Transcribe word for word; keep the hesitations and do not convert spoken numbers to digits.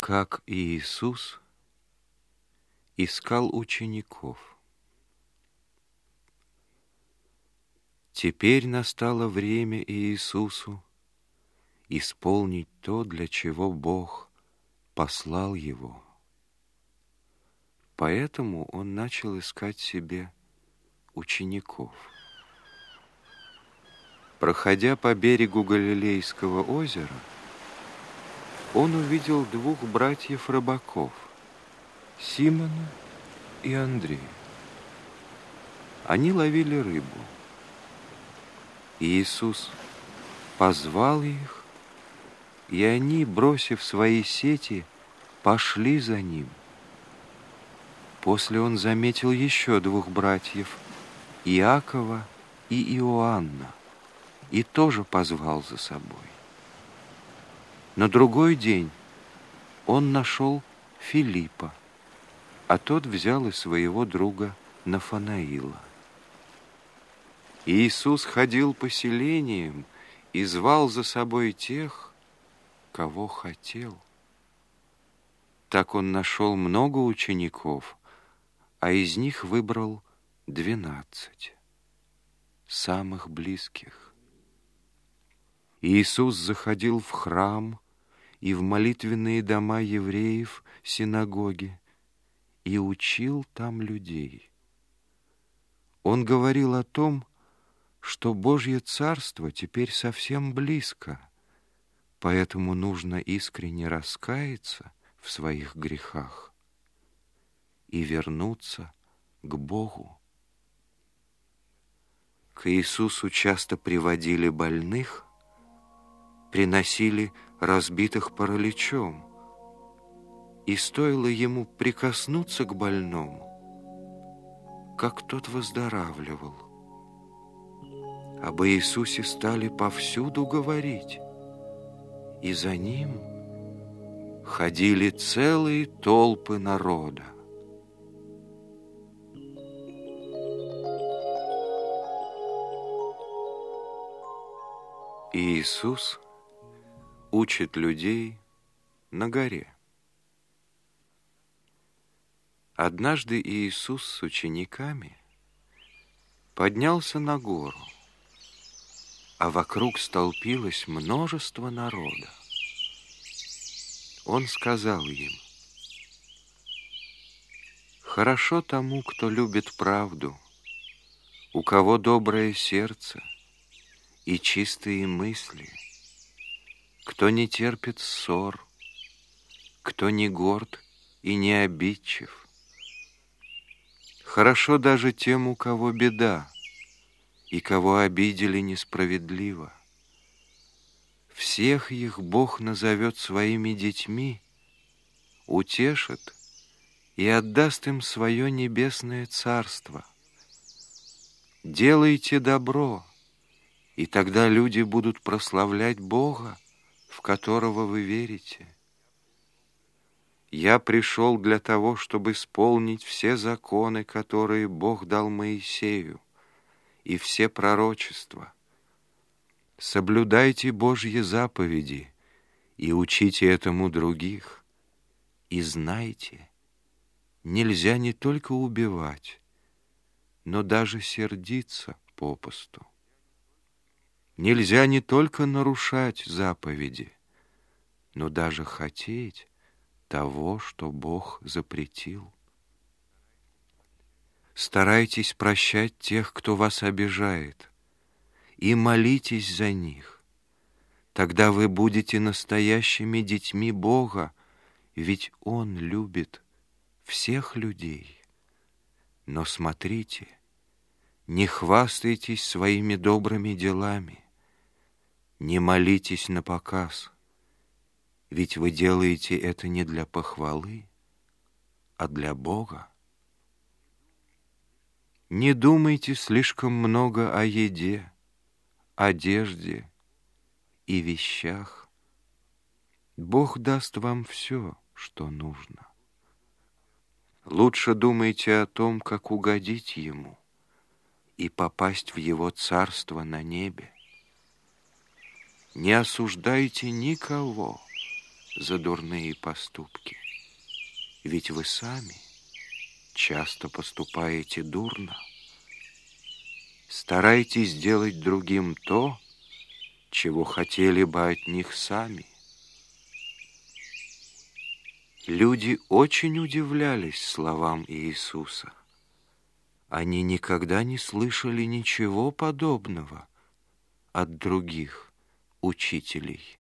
Как Иисус искал учеников. Теперь настало время Иисусу исполнить то, для чего Бог послал Его. Поэтому Он начал искать себе учеников. Проходя по берегу Галилейского озера, Он увидел двух братьев-рыбаков, Симона и Андрея. Они ловили рыбу. Иисус позвал их, и они, бросив свои сети, пошли за Ним. После Он заметил еще двух братьев, Иакова и Иоанна, и тоже позвал за собой. На другой день Он нашел Филиппа, а тот взял и своего друга Нафанаила. Иисус ходил по селениям и звал за собой тех, кого хотел. Так Он нашел много учеников, а из них выбрал двенадцать, самых близких. Иисус заходил в храм и в молитвенные дома евреев, синагоги, и учил там людей. Он говорил о том, что Божье Царство теперь совсем близко, поэтому нужно искренне раскаяться в своих грехах и вернуться к Богу. К Иисусу часто приводили больных, приносили разбитых параличом, и стоило Ему прикоснуться к больному, как тот выздоравливал. Об Иисусе стали повсюду говорить, и за Ним ходили целые толпы народа. Иисус учит людей на горе. Однажды Иисус с учениками поднялся на гору, а вокруг столпилось множество народа. Он сказал им: «Хорошо тому, кто любит правду, у кого доброе сердце и чистые мысли, кто не терпит ссор, кто не горд и не обидчив. Хорошо даже тем, у кого беда, и кого обидели несправедливо. Всех их Бог назовет своими детьми, утешит и отдаст им свое небесное царство. Делайте добро, и тогда люди будут прославлять Бога, в которого вы верите. Я пришел для того, чтобы исполнить все законы, которые Бог дал Моисею, и все пророчества. Соблюдайте Божьи заповеди и учите этому других. И знайте, нельзя не только убивать, но даже сердиться попусту. Нельзя не только нарушать заповеди, но даже хотеть того, что Бог запретил. Старайтесь прощать тех, кто вас обижает, и молитесь за них. Тогда вы будете настоящими детьми Бога, ведь Он любит всех людей. Но смотрите, не хвастайтесь своими добрыми делами, не молитесь напоказ, ведь вы делаете это не для похвалы, а для Бога. Не думайте слишком много о еде, одежде и вещах. Бог даст вам все, что нужно. Лучше думайте о том, как угодить Ему и попасть в Его царство на небе. Не осуждайте никого, за дурные поступки. Ведь вы сами часто поступаете дурно. Старайтесь сделать другим то, чего хотели бы от них сами. Люди очень удивлялись словам Иисуса. Они никогда не слышали ничего подобного от других учителей.